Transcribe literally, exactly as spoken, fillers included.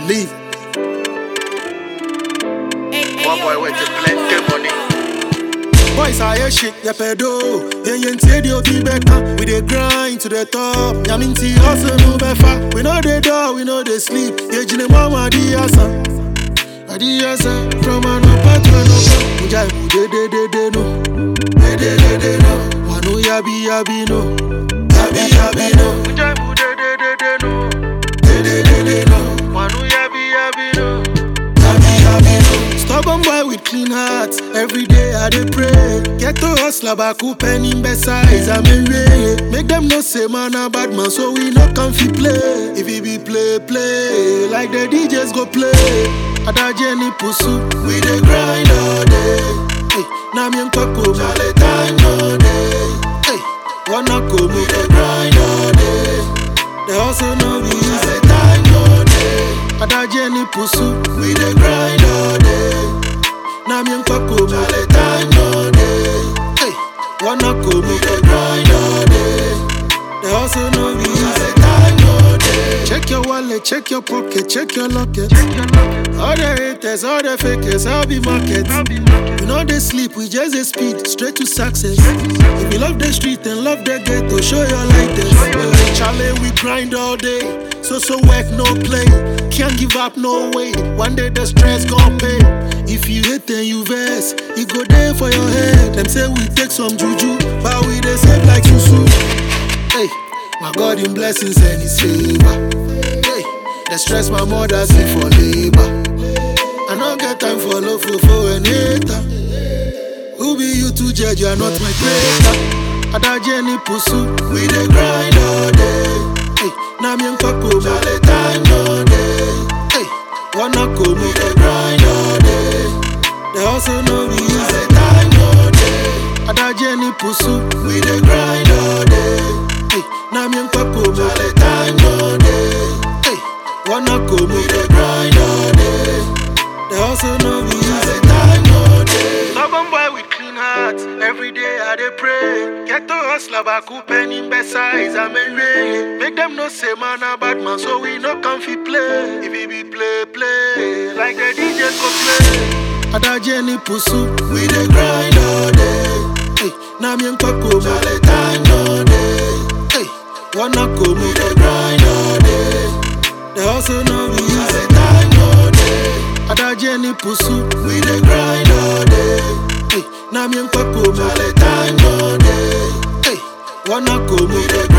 leave. One boy with the plenty money. Boys are your shit, ya pedo. Yeah, you say you be better. We dey grind to the top. Yaminti also no befa. We know the door, we know the sleep. Yeah, jine mama di asa. Adi asa from an upper to an upper. Mujai mu de de de de no. De de de de no. Wanu yabi yabi no. Yabi yabi no. Mujai mu de de de de no. De de de de no. Wanu yabi yabi no. Stubborn boy with clean heart. Every day I dey pray. Get to hustle baku penny besides I'm in way. Make them know say man a bad man, so we no comfy play. If he be play play, like the D Js go play. Ada Jenny pusu, we dey grind all day. Hey, na mi nkoko male time all day. Hey, wanna go we dey grind all day. They also know we use the time all day. Ada Jenny pusu, we dey grind all day. Na mi nkoko male time all day. Hey, wanna go we dey grind all day. They also know we use the time all day. Check your wallet, check your pocket, check your locket. All the haters, all the fakers, I'll be market. We know they sleep, we just they speed straight to success. If you love the street and love the ghetto, show your lightest. Charlie, we grind all day, so so work no play. Can't give up no way. One day the stress gon' pay. If you hate then you vex, it go there for your head. Them say we take some juju, but we they save like susu. Hey, my God in blessings and His favor. Hey, the stress my mother see for labor. I don't get time for love for for and hater. Who be you to judge? You are not my creator. Ada Jenny pusu, we dey grind all day. Hey, na mi nkoko male time all day. Hey, wanna go we dey grind all day. They also know we use the time all day. Ada Jenny pusu, we dey grind all day. Hey, na mi nkoko male time all day. Hey, wanna go we dey grind all day. They also know we use the time all day. Stubborn boy with clean heart. Every day I dey pray. Get to hustle baku penny besides I'm in way. Make them know say man a bad man, so we no comfy play. If he be play play, like the D Js go play. Ada Jenny pusu, we dey grind all day. Hey, na mi nkoko male time all day. Hey, wanna go we dey grind all day. They also know we use the time all day. Ada Jenny pusu, we dey grind all day. Hey, na mi nkoko male time all day. Hey, wanna go we dey grind.